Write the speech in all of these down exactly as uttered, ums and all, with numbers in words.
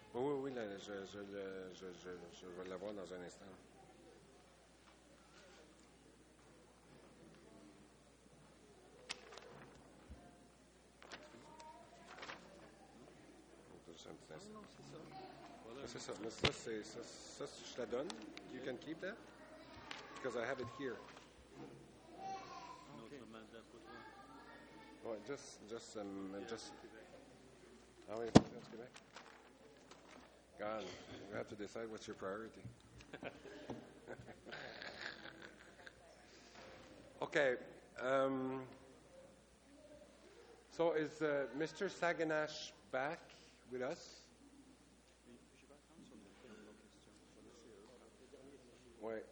Oui, oui, oui, là, je, je, le- je, je, je vais l'avoir dans un instant. Juste un petit instant. Ça, c'est ça. Mais ça, c'est, ça, ça, je te la donne. You can keep that? Because I have it here. Ouais, just, just, um, just. Ah oui, c'est du Québec. God, you have to decide what's your priority. Okay. Um, so is uh, Mister Saganash back with us? Wait.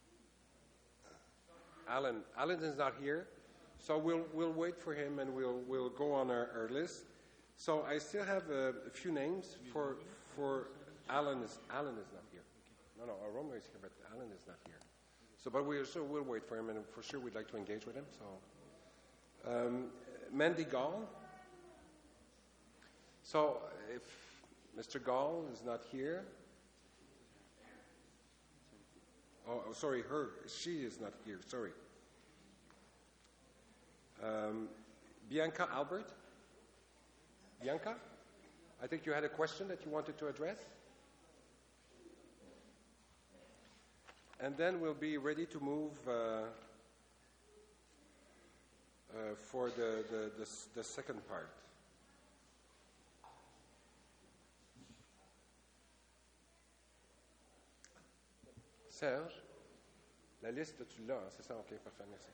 Alan. Alan is not here, so we'll we'll wait for him and we'll we'll go on our, our list. So I still have a, a few names for for Alan is Alan is not here. No, no, Aroma is here, but Alan is not here. So, but we so we'll wait for him, and for sure we'd like to engage with him. So, um, Mandy Gall. So, if Mister Gall is not here, oh, oh, sorry, her, she is not here. Sorry, um, Bianca Albert. Bianca, I think you had a question that you wanted to address. And then we'll be ready to move uh, uh, for the, the, the, the second part. Serge, la liste, tu l'as, hein? C'est ça? OK, parfait, merci.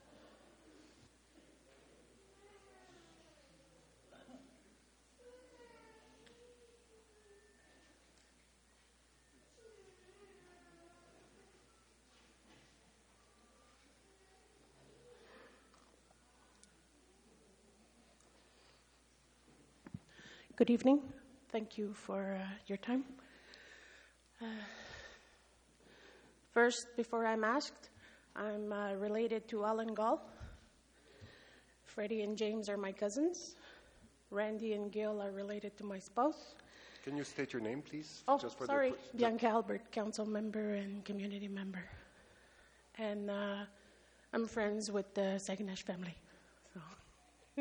Good evening. Thank you for uh, your time. Uh, first, before I'm asked, I'm uh, related to Alan Gall. Freddie and James are my cousins. Randy and Gil are related to my spouse. Can you state your name, please? Oh, Just for sorry. The, Bianca Albert, council member and community member. And uh, I'm friends with the Saganash family. So.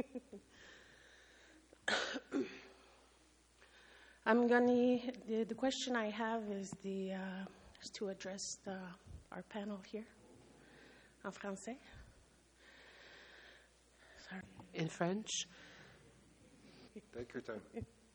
I'm gonna. The, the question I have is the uh, is to address the, our panel here, en français. Sorry. In French. Take your time.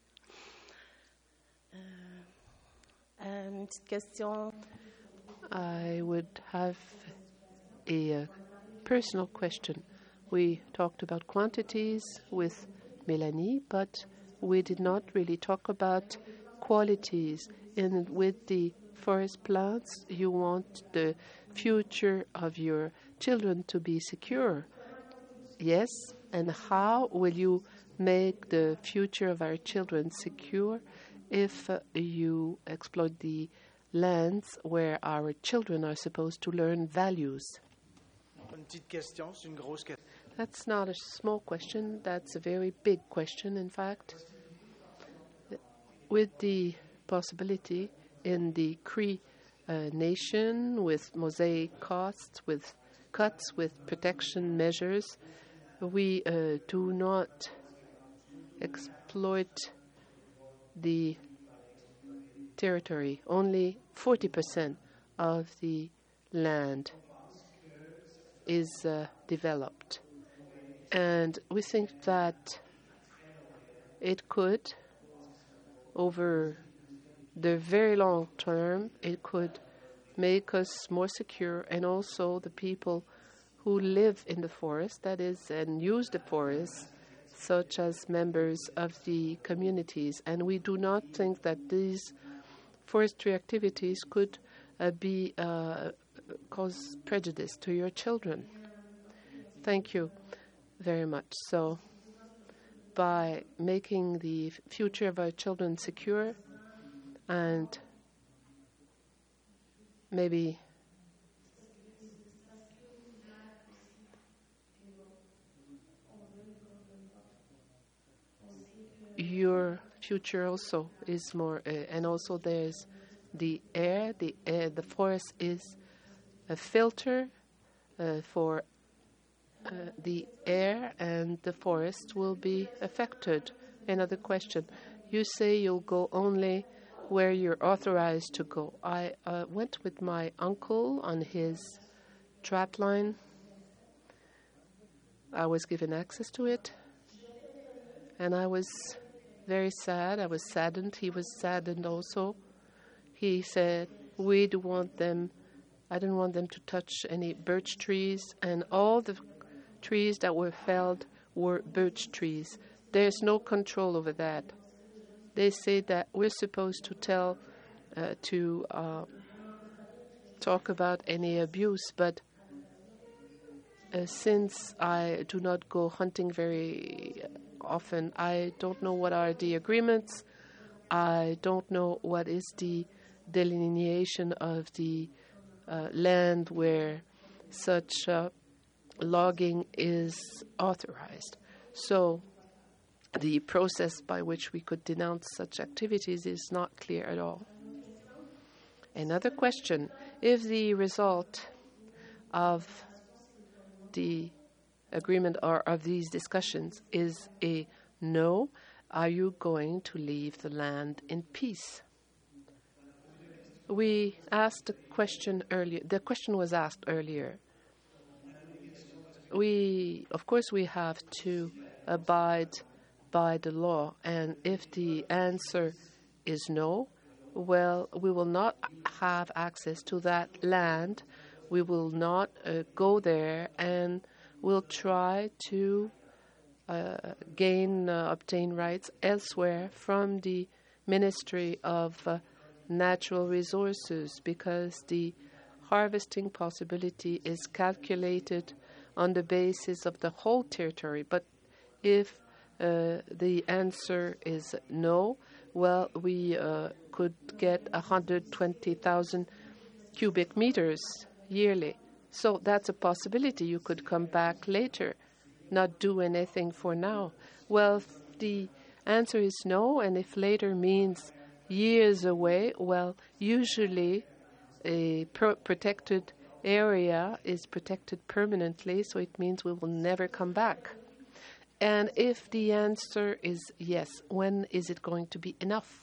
Uh, une petite question. I would have a uh, personal question. We talked about quantities with Melanie, but we did not really talk about qualities. And with the forest plants, you want the future of your children to be secure. Yes, and how will you make the future of our children secure if uh, you exploit the lands where our children are supposed to learn values? Une petite question, c'est une grosse question. That's not a small question. That's a very big question, in fact. With the possibility in the Cree uh, nation, with mosaic costs, with cuts, with protection measures, we uh, do not exploit the territory. Only forty percent of the land is uh, developed. And we think that it could, over the very long term, it could make us more secure, and also the people who live in the forest, that is, and use the forest, such as members of the communities. And we do not think that these forestry activities could uh, be uh, cause prejudice to your children. Thank you very much. So, by making the f- future of our children secure, and maybe your future also is more, uh, and also there's the air. The air, the forest is a filter uh, for uh, the air, and the forest will be affected. Another question: you say you'll go only where you're authorized to go. I uh, went with my uncle on his trap line. I was given access to it, and I was very sad. I was saddened. He was saddened also. He said, we do want them, I didn't want them to touch any birch trees, and all the trees that were felled were birch trees. There's no control over that. They say that we're supposed to tell, uh, to uh, talk about any abuse, but uh, since I do not go hunting very often, I don't know what are the agreements. I don't know what is the delineation of the uh, land where such uh, logging is authorized. So the process by which we could denounce such activities is not clear at all. Another question: if the result of the agreement or of these discussions is a no, are you going to leave the land in peace? We asked the question earlier. The question was asked earlier. We, of course, we have to abide by the law, and if the answer is no, well, we will not have access to that land. We will not uh, go there, and we'll try to uh, gain, uh, obtain rights elsewhere from the Ministry of uh, Natural Resources, because the harvesting possibility is calculated on the basis of the whole territory. But if uh, the answer is no, well, we uh, could get one hundred twenty thousand cubic meters yearly. So that's a possibility. You could come back later, not do anything for now. Well, if the answer is no, and if later means years away, well, usually a pro- protected area is protected permanently, so it means we will never come back. And if the answer is yes, when is it going to be enough?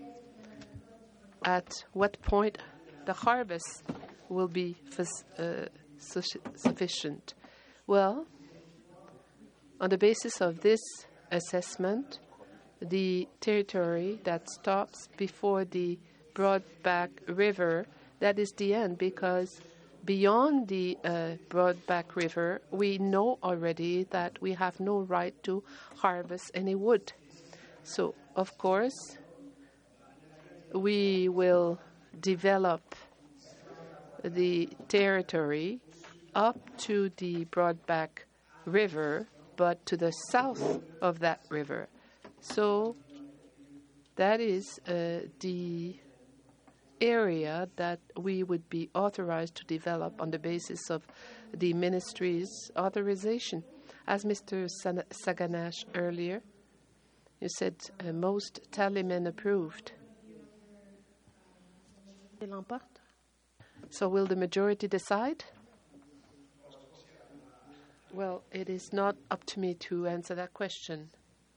At what point the harvest will be uh, su- sufficient? Well, on the basis of this assessment, the territory that stops before the Broadback River, that is the end, because beyond the uh, Broadback River, we know already that we have no right to harvest any wood. So, of course, we will develop the territory up to the Broadback River, but to the south of that river. So that is uh, the area that we would be authorized to develop on the basis of the ministry's authorization. As Mister San- Saganash earlier, you said uh, most tallymen approved. So will the majority decide? Well, it is not up to me to answer that question.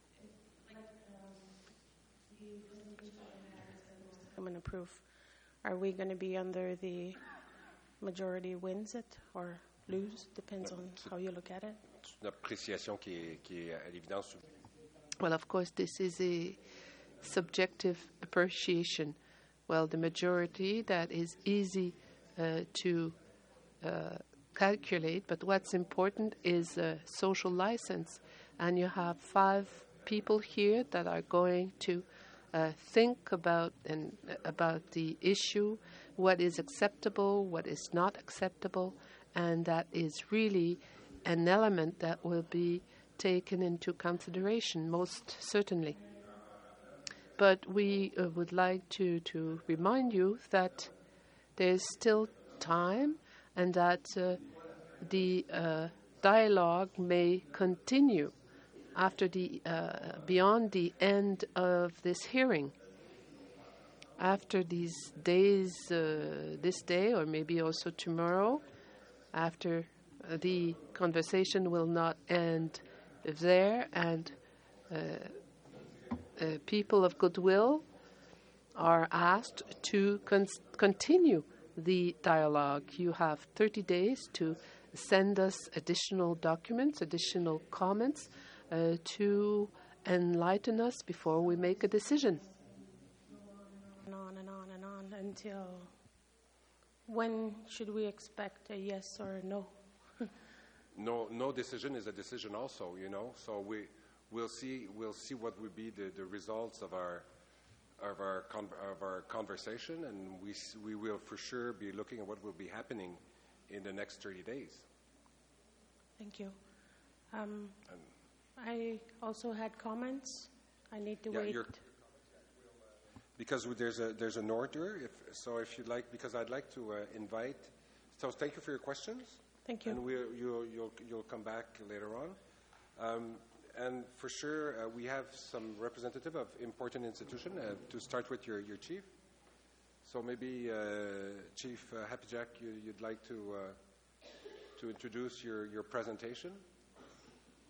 I'm going to approve. Are we going to be under the majority wins it or lose? Depends on how you look at it. C'est une appréciation qui est, qui est à l'évidence. Well, of course, this is a subjective appreciation. Well, the majority, that is easy uh, to uh, calculate, but what's important is a social license. And you have five people here that are going to Uh, think about and uh, about the issue, what is acceptable, what is not acceptable, and that is really an element that will be taken into consideration, most certainly. But we uh, would like to, to remind you that there's still time and that uh, the uh, dialogue may continue after the uh, beyond the end of this hearing. After these days, uh, this day or maybe also tomorrow, after uh, the conversation will not end there, and uh, uh, people of goodwill are asked to con- continue the dialogue. You have thirty days to send us additional documents, additional comments uh, to enlighten us before we make a decision. And on and on and on until when should we expect a yes or a no? No, no decision is a decision also, you know. So we we'll see we'll see what will be the, the results of our of our con- of our conversation, and we s- we will for sure be looking at what will be happening in the next thirty days. Thank you. Um, I also had comments. I need to Yeah, wait. you're- Because there's a there's an order. If, so if you'd like, because I'd like to uh, invite. So thank you for your questions. Thank you. And we'll, you'll you'll you'll come back later on. Um, and for sure, uh, we have some representative of important institution. Uh, to start with your, your chief. So maybe uh, Chief uh, Happy Jack, you, you'd like to uh, to introduce your, your presentation.